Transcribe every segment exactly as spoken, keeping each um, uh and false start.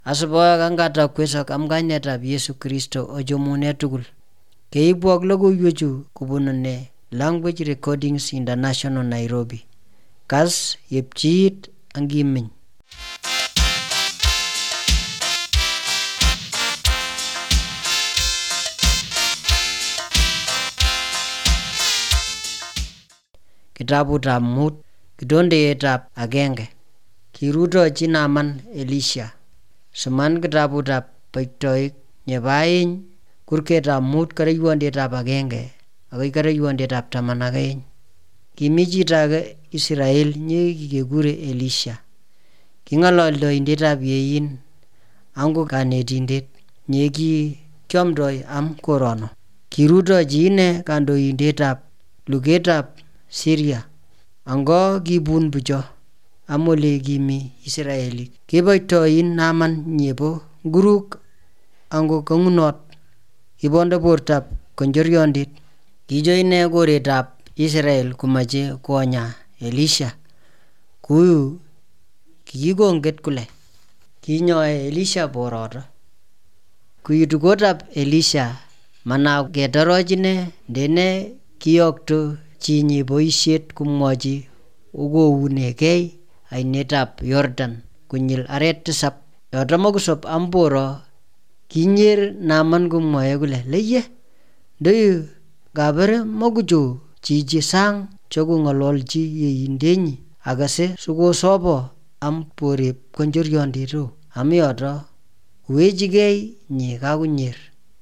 Asiboyo kangata kweso kamkanyetab Yesu Kristo ochomune tugul. Keibwok logoiwechu kubunu ne Language Recordings International Nairobi. Kas yepchiit angimeny. Kitabutab mut, kitondeetab agenge. Kirutochi Naaman Elisha. Soman kitabutab Boitoik nebo aeng, kurketab mut kereiwondetab agenge akoi kereiwondetab taman ak aeng. Kimi chito age Israel nye kikekure Elisha. King'ololdoindetab yein angu kanetindet nye ki kiomdoi am korono. Kirutochi ine kandoindetab lugetab Syria. Ango kibun bucho am ole kimi Israelik. Keboitoin Naaman nyebo nguruk ango kang'unot. Kibondo bortab konjoryondit. Kijo ine koretab Israel komache konya Elisha. Kuyu kikikonget kole kinyoe Elisha boroto. Kuitu kotab Elisha mana ketoroch ine ndene kiyokto chinyi boisiet kumwochi okounegei ainetab Yordan konyil aret tisap. Yoto mokusop amboro kinyer Naaman komwoe kole leye ndoyu kabere mokucho chichi sang chokong'ololchi yeindenyi akase sikosobo am boreb konjoryondito am yoto wechigei nyi kakunyer.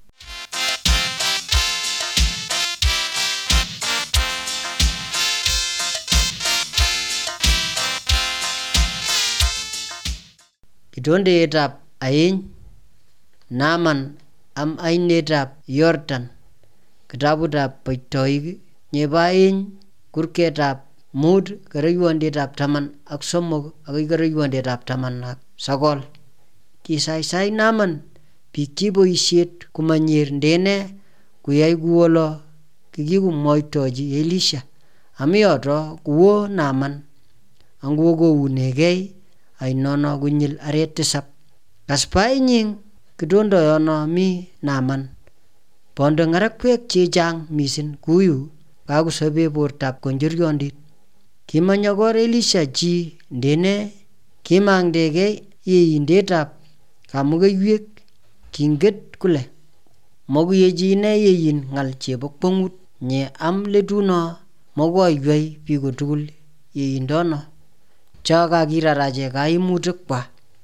Kitondeetab aeng, Naaman am ainetab Yordan. Kitabutab Boitoik nebo aeng, kurketab mut kereiwondetab taman ak somok akoi kereiwondetab taman ak sokol. Kisaisai Naaman biikchi boisiet komanyer ndene koyai kuolo kikikomwoitochi Elisha. Am yoto kuwo Naaman ango kounegei ainono konyil aret tisap. Kaspainyin kitondoyono mi Naaman bondo ng'arakwek chechang mising kuyu kakosobe bortab konjoryondit. Kimanyokor Elisha chi ndene kimangdegei yeindetab kamukeiwek. Kinget kole mokuyechi ine yein ng'al chebo kwong'ut nye am letuno mokoiywei biko tugul yeindono cho kakirarache kaimutik kwa.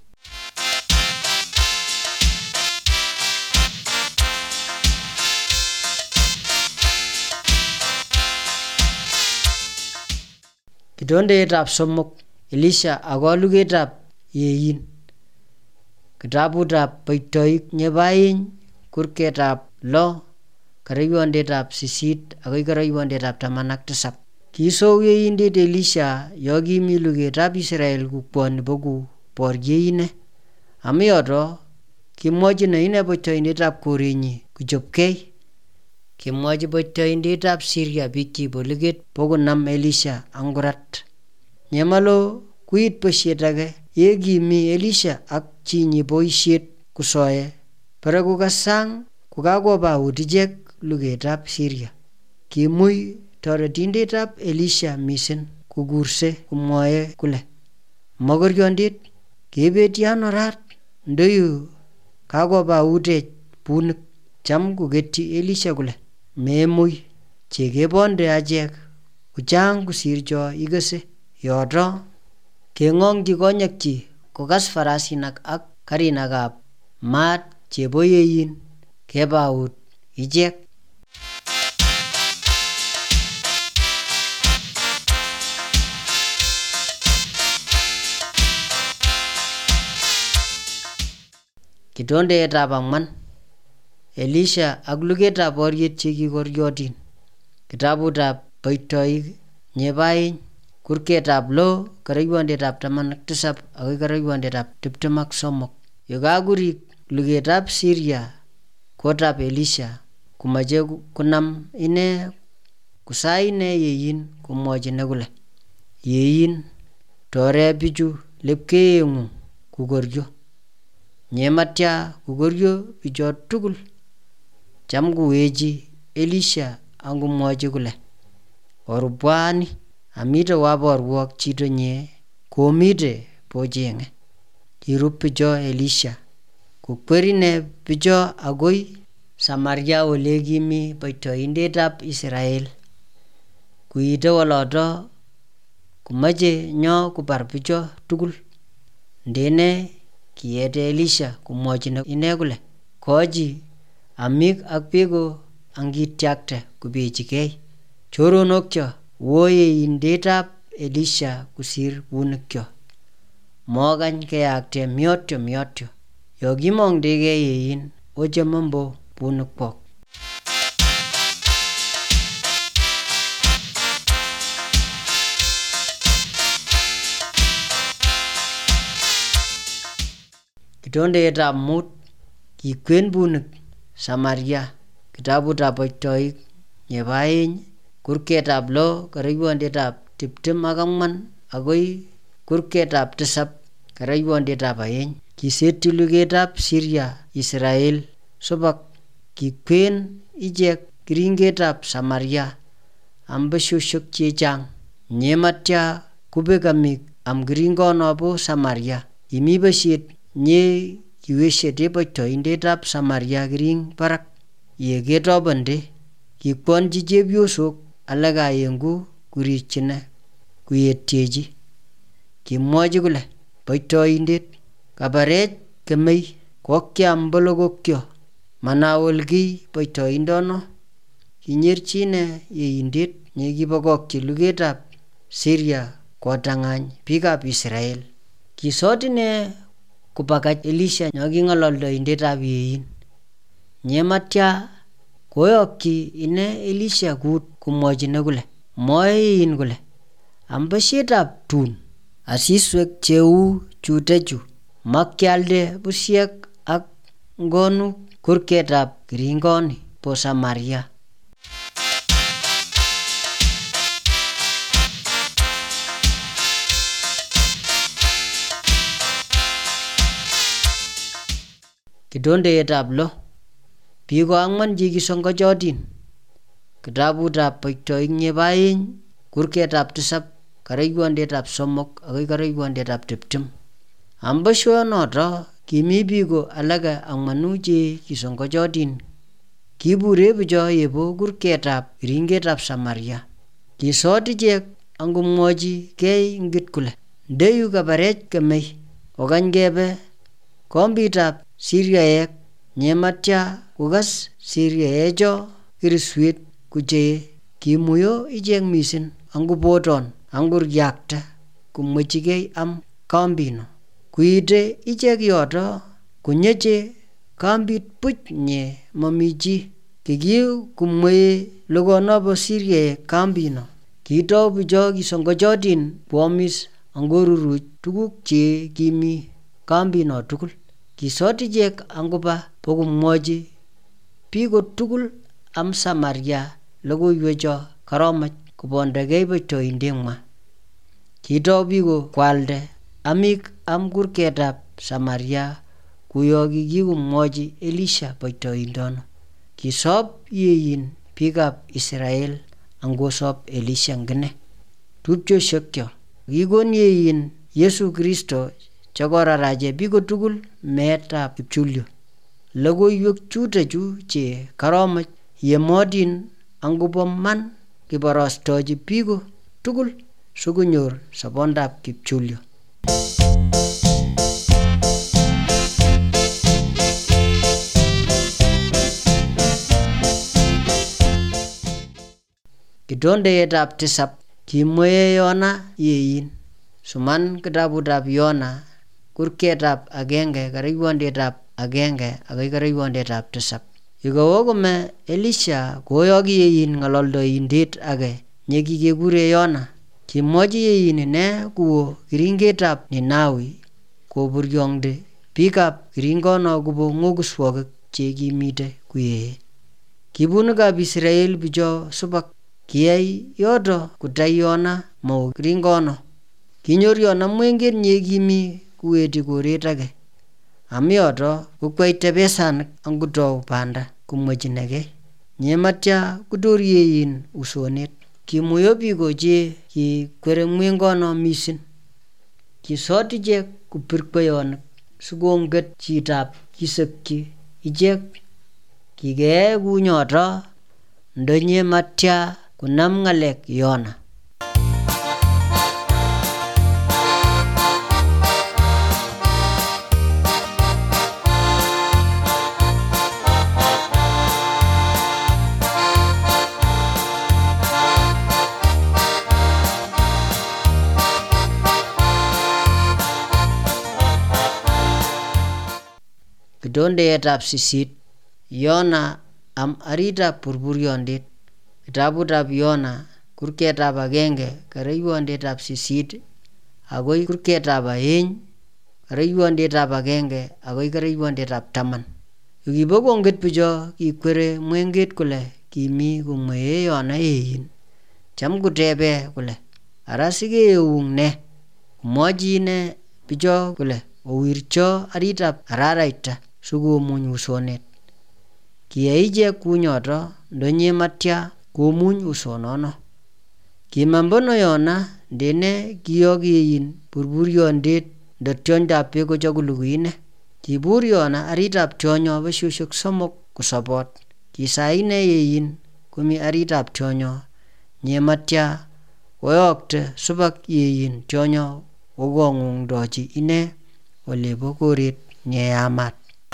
Kitondeetab somok, Elisha ako lugetab yein. Kitabutab Boitoik nebo aeng, kurketab lo kereiwondetab sisit akoi kereiwondetab taman ak tisap. Kisou yeindet Elisha yo kimi lugetab Israel kukwoni bokoborye ine. Am yoto kimwochino ine boitoindetab korenyi kochopkei. Kimwochi boitoindetab Syria biikchi bo luget bokonam Elisha angurat. Nyemalo kuit boisiet age ye kimi Elisha ak chinyi boisiet kusoe bare kukasang kukakobaut ichek lugetab Syria. Kimui toretindetab Elisha mising kukurse kumwoe kule mokoryondit kebeti ano rat ndoyu kakobautech bunik. Cham kuketyi Elisha kule memui chekebonde achek kuchang kusir cho ikose. Yoto keng'ongchi konyekchi kokas farasinak ak karinakab maat chebo yein kebaut ichek. Kitondeetab ang'wan, Elisha ak lugetab boriet chekikoryotin. Kitabutab Boitoik nebo aeng, kurketab lo kereiwondetab taman ak tisap akoi kereiwondetab tiptem ak somok. Yekakurik lugetab Syria kotab Elisha komache kunam ine kusai ine yein komwochine kule yein tore bichu lepkeeng'ung kukoryo. Nyematya kokoryo bicho tugul. Cham kowechi Elisha angomwochi kole orubwani amite waborwok chito nye komite bocheng'e. Kirub bicho Elisha kokwer ine bicho agoi Samaria ole kimi boitoindetab Israel. Kuite oloto komache nyo kobar bicho tugul. Ndene kiete Elisha komwochi ine kole kochi amik ak beko angityakte kobechigei. Choronokcho woyeindetab Elisha kosir bunikcho. Mokany keyakte myotyo myotyo. Yo kimong'ndegei yein ochemombo bunikwok. Kitondetab mut kikwen bunik Samaria. Kitabutab Boitoik nebo aeng kurketab lo kereiwondetab tiptem ak ang'wan agoi kurketab tisab kereiwondetab aeng. Kisetyi lugetab Syria Israel sobok. Kikwen ichek keringetab Samaria ambesyosyek chechang'. Nyematya kubek amik am keringono bo Samaria. Kimi besiet nye kiweshete boitoindetab Samaria kering barak ye ketobonde. Kikwanchi chepyosok alak aengu kurichine kuyetyechi. Kimwochi kole boitoindet kabarech kemei kokyam bologokyo manawol kiy boitoindono. Kinyerchi ine yeindet nye kibokokyi lugetab Syria kotang'any bikab Israel. Kisot ine kobakach Elisha nyo king'ololdoindetab yein. Nyematya koyokyi ine Elisha kut komwochine kole mwoe yein kole ambesyetab tun asiswek cheu chutechu makyalde busiek ak ngonuk kurketab keringoni bo Samaria. Kitondetab lo biko ang'wan che kisongochotin. Kitabutab Boitoik nebo aeng kurketab tisab kereiwondetab somok agoi kereiwondetab tiptem. Ambesyonoto kimi biko alake ang'wanu che kisongochotin. Kibure bicho yebo kurketab keringetab Samaria. Kisot ichek angomwochi gei ngit kole ndeyu kabarech kemei kokany kebe kombitab Syriaek. Nyematya kokas Syriaecho kiriswet kuchee kimuyo ichek mising angoboton angoryakta komwechigei am kambino. Kuite ichek yoto konyeche kambit buch nye mami chi. Kikikumwee logono bo Syriaek kambino. Kitou bicho kisongochotin kwomis angoruruch tuguk che kimi kambino tugul. Kisot ichek angoba bokomwochi biko tugul am Samaria logoiwecho koromach kobondogei boitoindeng'wa. Kitou biko kwalde amik am kurketab Samaria kuyo kikikomwochi Elisha boitoindono. Kisob yein bikab Israel angosob Elisha ngine. Tupchosyekcho, kikon yein Yesu Kristo chekorarache biko tugul meetab kipchulyo. Logoiwek chutechu che koromach yemotin angobo man kiborostochi biko tugul sikonyor sobondab kipchulyo. Kitondetab tisab kimwee Yona yein. Suman kitabutab Yona kurketab agenge kereiwondetab agenge agoi kereiwondetab tisab. Yekowo kome Elisha koyoki yein ng'ololdoindet age nye kikekure Yona. Kimwochi yein ine kuwo keringetab Ninawi koburyong'de bikab keringono kobo ng'okuswokik che kimite kuyee. Kibunikab Israel bicho sobok. Kiyai yoto kutai Yona mau keringono. Kinyor Yona mwengет nye kimi kuweti koret age. Amiyoto kokwai tebesanik angutou banda komwechinegei. Nyematya kotoryein usonet. Kimuyo biko che kikwere mwingono mising. Kisot ichek kopir kweyonik sikonget chitab kisekchi ichek. Kikeyai kunyoto ndonyematya konam ng'alek Yona. Kidondeetab sisit. Yona am aritab burburyondet. Kitabutab Yona kurketab agenge kereiwondetab sisit agoi kurketab aeng kereiwondetab agenge agoi kereiwondetab taman. Yukibo konget bicho kikwere mwenget kole kimi komwee Yona yein, cham kotebe kole ara sikeeung ne? Komwochi ine bicho kole owircho aritab araraita sikomuny usonet. Kiyai ichek kunyoto ndonyematya komuny usonono. Kimambono Yona ndene kiyok yein burburyondet ndo tionydab beek kochakulugi ine. Kibur Yona aritab tionyo betusiek somok kosobot. Kisai ine yein komi aritab tionyo nyematya koyokte subak yein tionyo kokong'ung'ndochi ine olebo koret neyamat.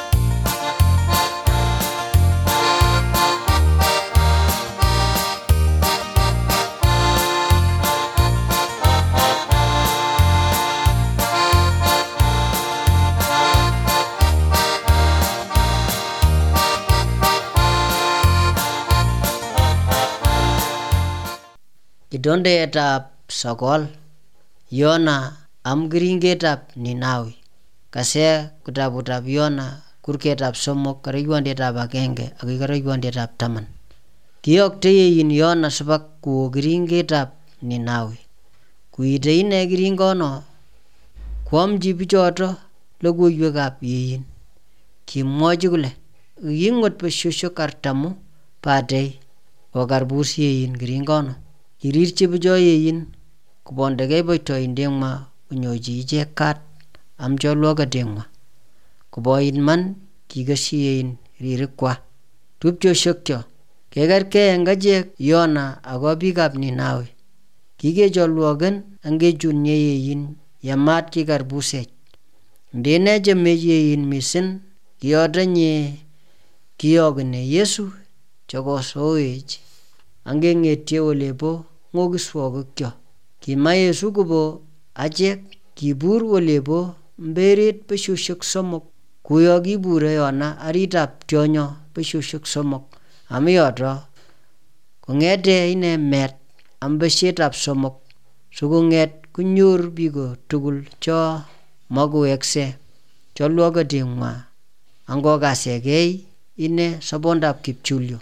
Kidondeetab sokol. Yona am keringetab Ninawi. Kase kitabutab Yona kurketab somok kereiwondetab agenge agoi kereiwondetab taman. Kiyokte yein Yona subak kowo keringetab Ninawi. Kuite ine keringono koamchi bichoto logoiwekab yein. Kimwochi kole king'ot betusiek artamu batei kokarbus yein keringono. Kirirchi bicho yein kobondegei boitoindeng'wa konyochi ichek kat am cholwoketeng'wa. Koboit man kikesyi yein ririkwa. Tupchosyekcho, kekerkei eng achek Yona ako biikab Ninawi. Kikecholwoken angechunye yein yamat kikarbusech. Ndene chemech yein mising kiyotonye kiyokune Yesu chokosowech angeng'etye olebo ng'okiswokikcho. Kima Yesu kobo achek. Kibur olebo mberet betusiek somok kuyo kibure Yona aritab tionyo betusiek somok. Amiyoto kong'ete ine met ambesyetab somok sikong'et konyor biko tugul cho makowekse cholwoketeng'wa angokasegei ine sobondab kipchulyo.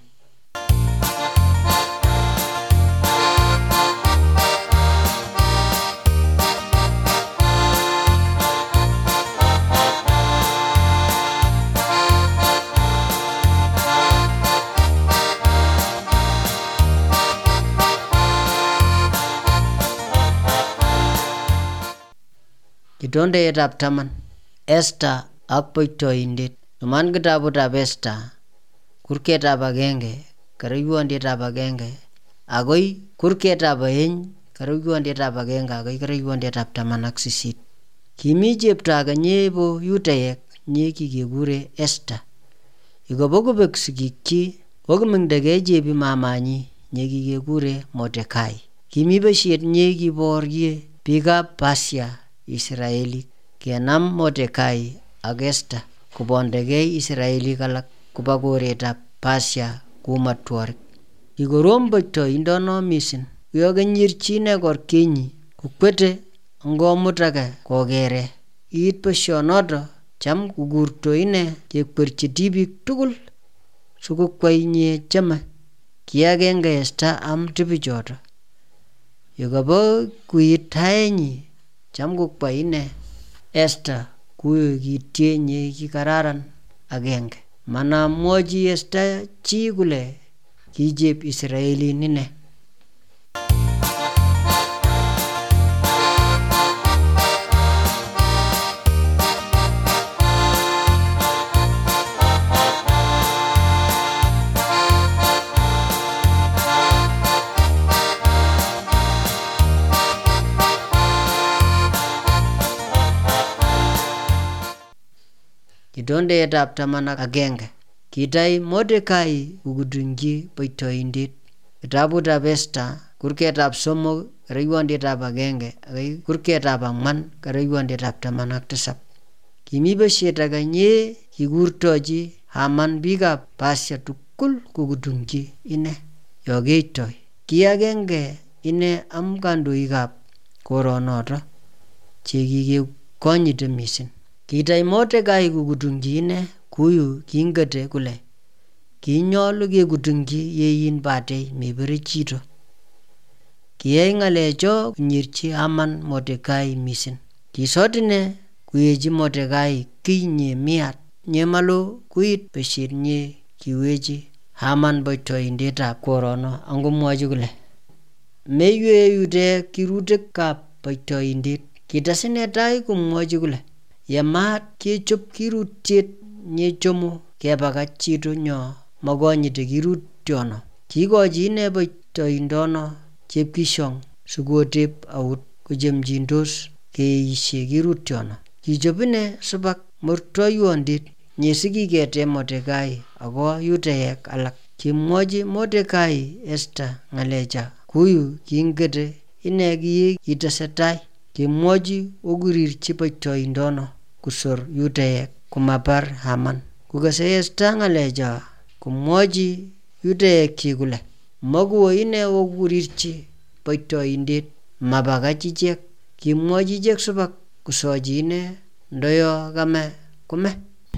Kidondeetab taman. Esther ak boitoindet. Numan kitabutab Esther kurketab agenge kereiwondetab agenge agoi kurketab aeng kereiwondetab agenge agoi kereiwondetab taman ak sisit. Kimi chepto age nyebo Yudayek nye kikekure Esther. Yukobo kobek sigikchi kokimengdegei chebi mamanyi nye kikekure Mordekai. Kimi besiet nye kiborye biikab Persia Israelik. Kenam Mordekai ak Esther kobondegei Israelik alak koba koretab Persia kumatworik. Kikorom boitoindono mising. Yokenyirchi ine korkinyi kokwete ngomut age kokere. Iit besionoto cham kukurto ine chekwerchi tibik tugul sikokwai nye cheme. Ki agenge Esther am tibichoto. Yukobo kuit taenyi cham kokwai ine Esther kuyo kitie kikararan agenge. Manamwochi Esta chi kule ki chep Israelin ine. Kidondetab taman ak agenge. Kitai Mordekai kukutungchi boitoindet. Kitabutab Esta kurketab somok kereiwondetab agenge akoi kurketab ang'wan kereiwondetab taman ak tisab. Kimi besiet age nye kikurtochi Haman biikab Persia tugul kukutungchi ine yo keitoi. Ki agenge ine am kandoikab koronoto che kikekonyite mising. Kitai Mordekai kukutungchi ine kuyu kingete kule kinyolu kekutungchi yein batei mebere chito. Kiyai ng'alecho konyirchi Haman Mordekai mising. Kisot ine kuyechi Mordekai kiy nye miyat nye malo kuit besiet nye kiwechi Haman boitoindetab korono angomwochi kule meiywei yute kirutikab boitoindet. Kites ine tai komwochi kule yamat kechop kirutiet nye chomo kebakach chito nyo makonyite kirutiono. Kikochi ine boitoindono chepkishong sikotep aut kochomchindos keeisie kirutiono. Kichop ine sibak murtoiwondit nye sikikete Mordekai ako yuteek alak. Kimwochi Mordekai Esta ng'alecha kuyu kingete ine kiye kitesetai. Kimwochi kokurirchi boitoindono kusor yuteek komabar Haman. Kukase Esta ng'alecha komwochi yuteekchi kule makuwo ine kokurirchi boitoindet mabakach ichek. Kimwochi ichek sibak kusochi ine ndoyo kame kome.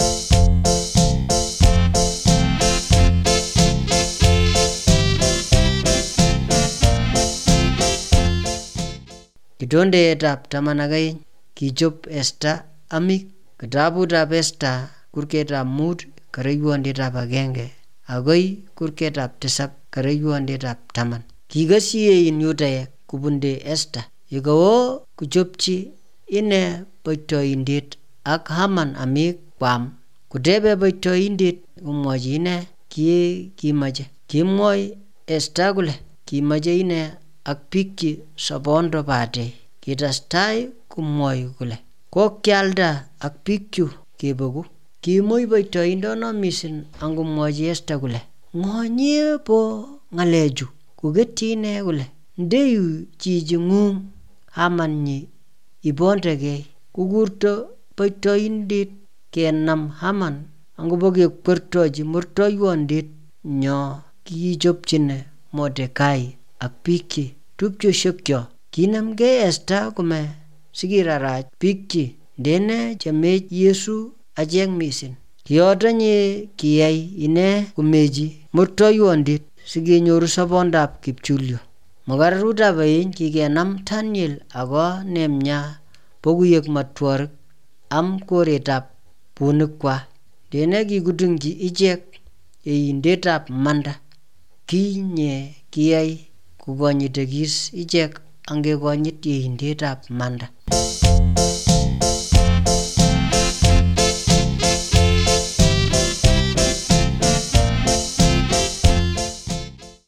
Kidondetab taman ak aeng. Kichop Esta amik. Kitabutab Esta kurketab mut kereiwondetab agenge akoi kurketab tisab kereiwondetab taman. Kikasiein yuteek kubunde Esta yekawo kuchopchi ine boitoindet ak Haman amik kwam. Kutebe boitoindet komwochi ine kiye kimache. Kimwoi Esta kule kimache ine ak biikchi sobondo batei. Kitestai komwoi kule kokyalda ak biikchu kebeku. Kiimuch boitoindono mising angomwochi Esta kule ng'o nye bo ng'alechu. Koketyi ine kule ndeyu chiching'ung Haman nyi ibondekei. Kukurto boitoindet kenam Haman angobokekwertochi murtoiwondet nyo kikichopchine Mordekai ak biikchi tupchosyekcho. Kinamgei Esta kome sikirarach biikchi ndene chamech Yesu achek mising. Kiyoto nye kiyai ine komechi murtoiwondet sikenyoru sobondab kipchulyo. Mukararutab aeng kikenam Daniel ako Nehemia bokuyek matworik am koretab bunikwa. Ndene kikutungchi ichek yeindetab manda. Kiy nye kiyai kokonyitekis ichek angekonyit yeindetab manda.